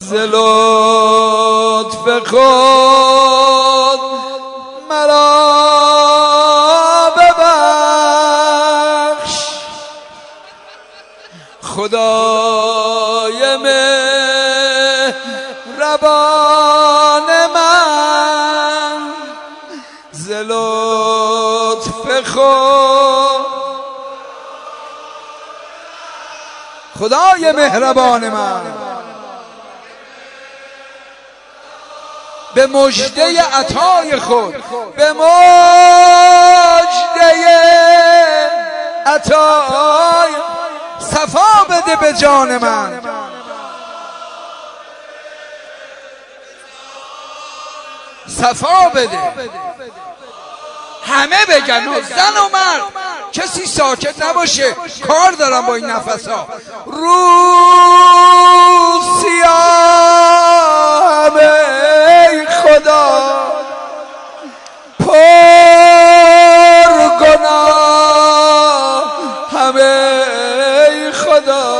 ز لطف خود مرا ببخش خدای مهربان من ز لطف خدای مهربان من به مژده عطای خود به مژده عطای صفا بده به جان من صفا بده همه بگن زن و مرد کسی ساکت نباشه کار دارم با این نفسا روسیام ای خدا پر گناه همه ای خدا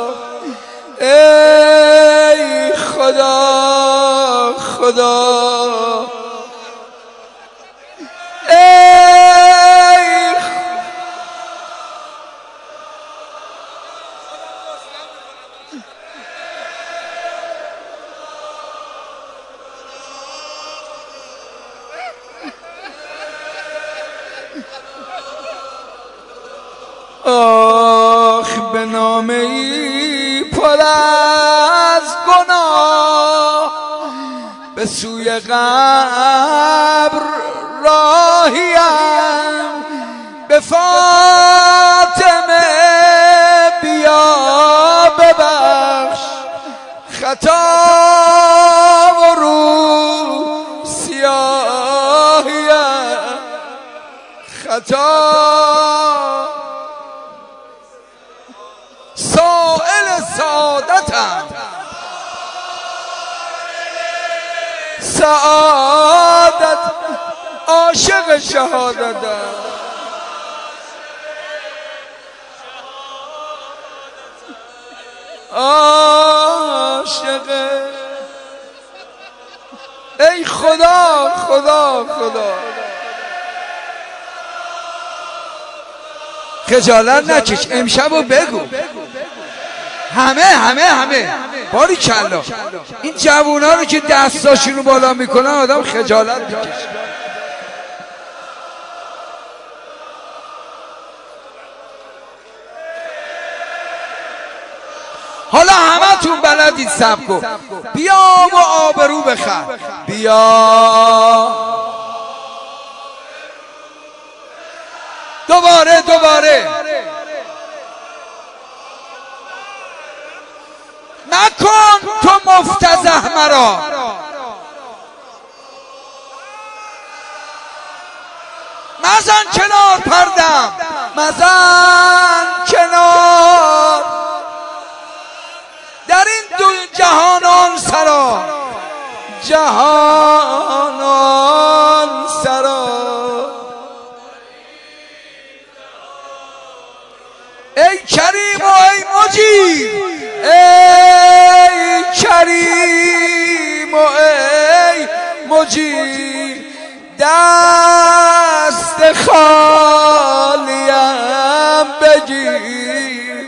ای خدا خدا آخ به نامه ای پر از گناه به سوی قبر راهیم به فاطمه بیا ببخش خطا و رو سیاهیم خطا سائل سعادتم سعادت عاشق شهادتم عاشق ای خدا خدا خدا خجالت نکش امشبو بگو همه باری کلا این جوونا رو که دستاشونو بالا میکنن آدم خجالت میکشه حالا همه تون بلدید سبکو بیا و آبرو بخر بیا دوباره نکن تو مفتضح مرا مزن کنار پردم مزن کنار در این دو جهانان سرا جهانان سرا ای کریم و ای مجید ای کریم و ای مجید دست خالیم بگیر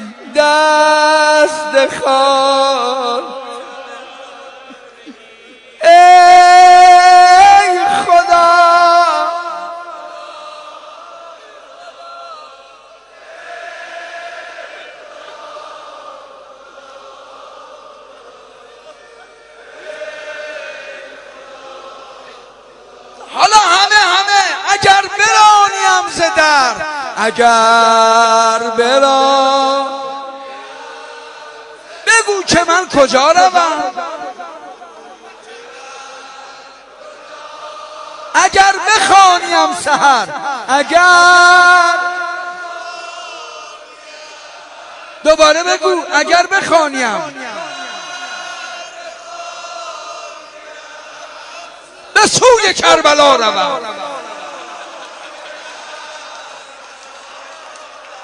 دست خال ای خدا حالا همه اگر برانیم ز در اگر بران بگو که من کجا روم اگر بخوانیم سحر اگر دوباره بگو اگر بخوانیم به سوی کربلا روم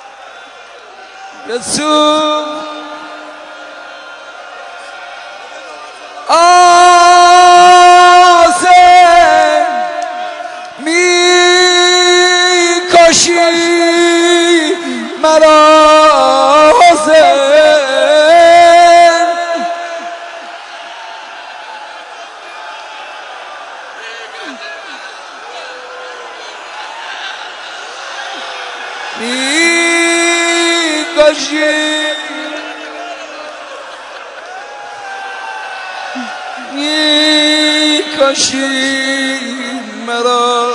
به سوی آسه میکشی مرا حسین میکشی میکشی مرا